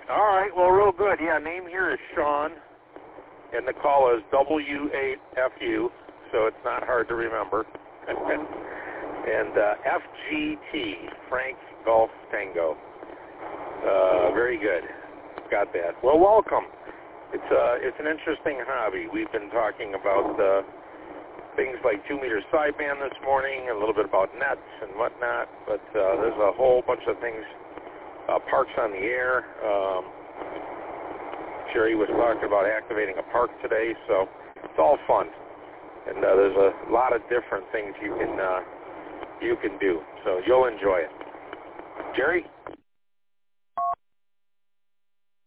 All right, well, real good. Yeah, name here is Sean, and the call is W8FU, so it's not hard to remember. And FGT, Frank Golf Tango. Very good. Got that. Well, welcome. It's an interesting hobby. We've been talking about things like 2-meter sideband this morning, a little bit about nets and whatnot, but there's a whole bunch of things. Parks on the air. Sherry was talking about activating a park today, so it's all fun. And there's a lot of different things you can do, so you'll enjoy it. Jerry?